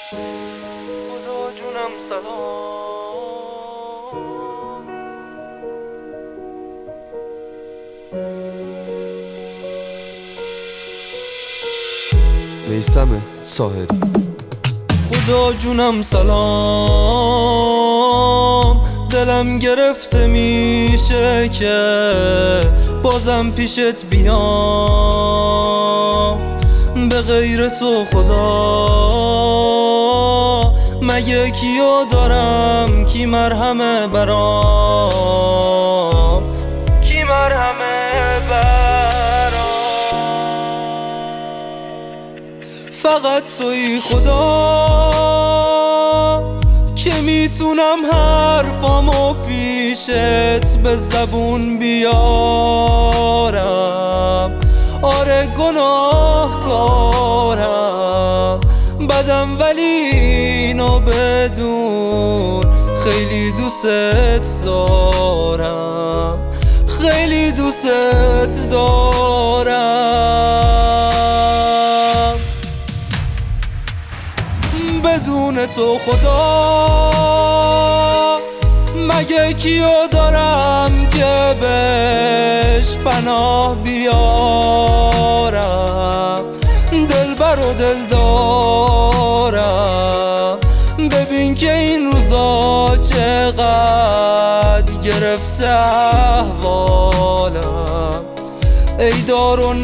خدا جونم سلام. میثم ساحری. خدا جونم سلام، دلم گرفته میشه که بازم پیشت بیام. به غیر تو خدا مگه کیو دارم، کی مرهمه برام، کی مرهمه برام. فقط توی خدا که میتونم حرفامو پیشت به زبون بیارم. آره گناهکارم، بدم ولی اینو بدون خیلی دوست دارم، خیلی دوست دارم. بدون تو خدا مگه کیو دارم که بهش پناه بیارم. دلبر و دل دارم، ببین که این روزا چقدر گرفته احوالم. ای دار و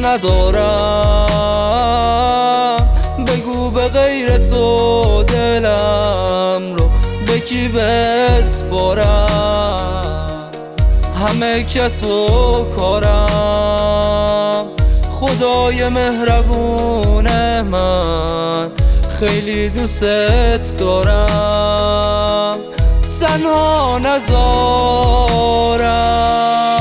ندارم، بگو به غیر تو دلم رو به کی بسپارم. همه کس و کارم، خدای مهربون من خیلی دوست دارم، تنها نذارم.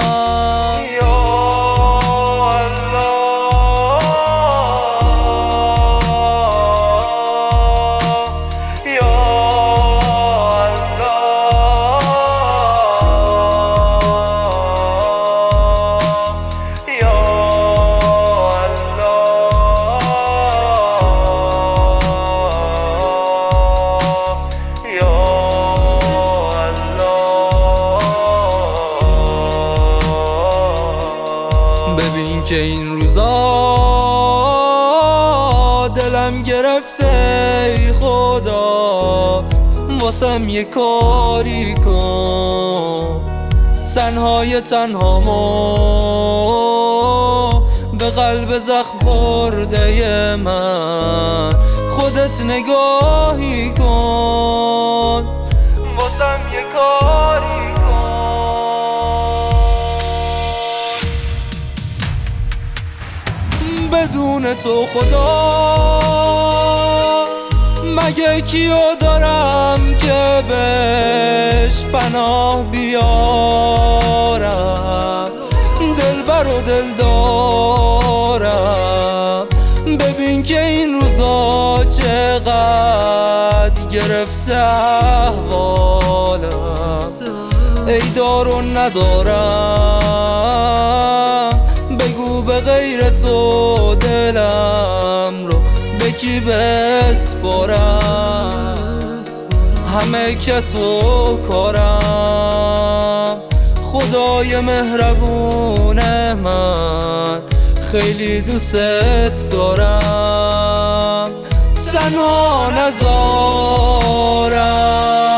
ببین که این روزا دلم گرفته، ای خدا واسم یه کاری کن. تنهای تنهامو به قلب زخم خورده من خودت نگاهی کن، واسم یه کاری کن. بدون تو خدا مگه کیو دارم که بهش پناه بیارم. دلبر و دل دارم، ببین که این روزا چقدر گرفته احوالم. ای دار و ندارم، بگو به غیر تو دلم رو به کی بسپارم. همه کس و کارم، خدای مهربون من خیلی دوست دارم، تنها نذارم.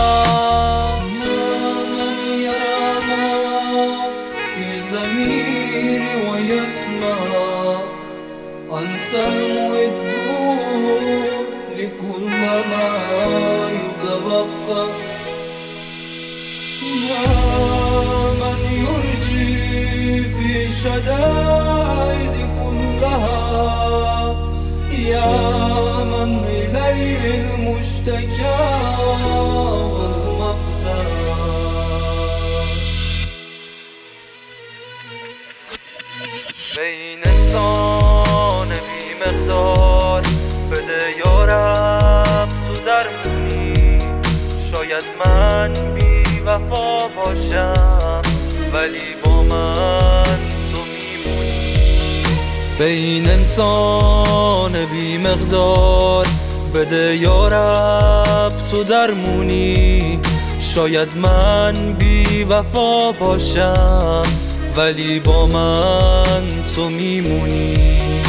أنت المعد لكل ما يتبقى، يا من يرجي في شدائد كلها، يا من إليه المشتكى والمفزع. بین انسان بی مقدار بده یارب تو درمونی. شاید من بی وفا باشم ولی با من تو میمونی. بین انسان بی مقدار بده یارب تو درمونی. شاید من بی وفا باشم ولی با من تو میمونی.